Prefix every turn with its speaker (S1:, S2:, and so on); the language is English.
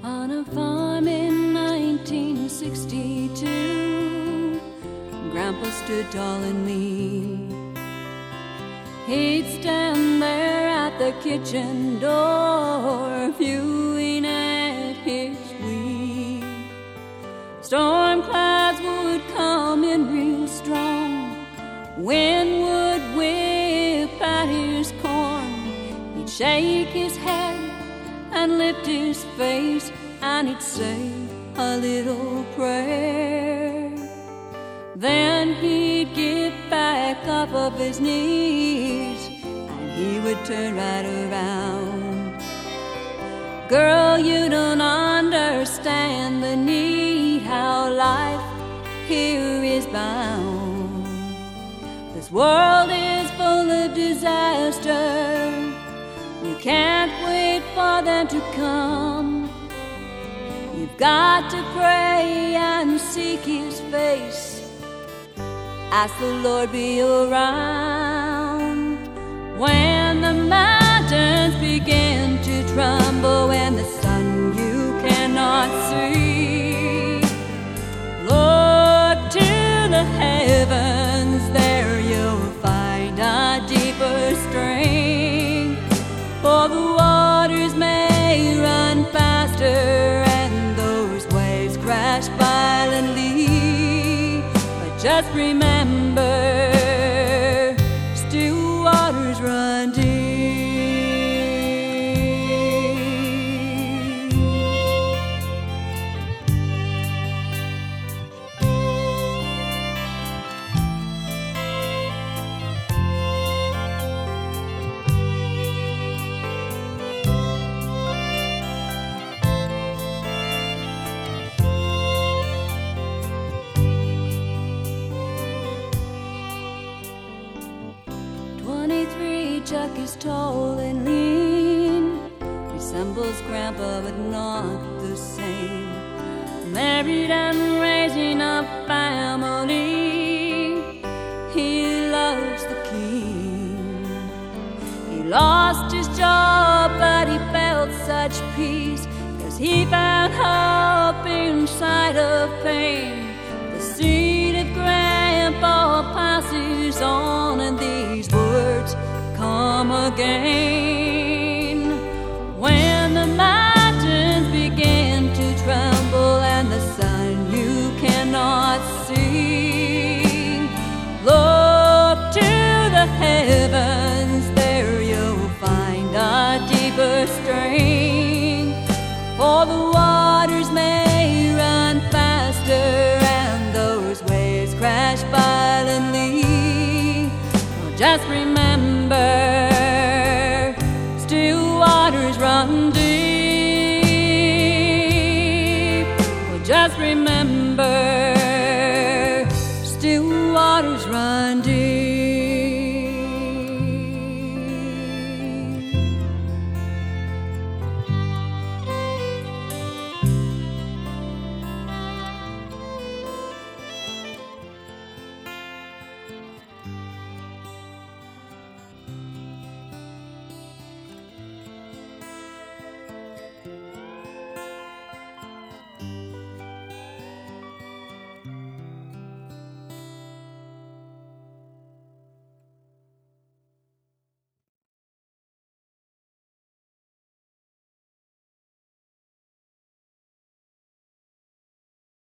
S1: On a farm in 1962, Grandpa stood tall and mean. He'd stand there at the kitchen door, viewing at his wheel. Storm clouds would come in real strong, wind would whip at his corn. He'd shake his head and lift his face, and he'd say a little prayer. Then he'd get back up of his knees, and he would turn right around. Girl, you don't understand the need, how life here is bound. This world is full of disaster, you can't wait for them to come. You've got to pray and seek His face, ask the Lord be around. When the mountains begin to tremble, when the sun you cannot see, look to the heavens, there you'll find a deeper strength. For the waters may run faster and those waves crash violently, but just remember, still waters run deep. 23, Chuck is tall and lean, resembles Grandpa but not the same. Married and raising a family, he loves the king. He lost his job but he felt such peace, 'cause he found hope inside of pain. The seed of Grandpa passes on, and these words come again.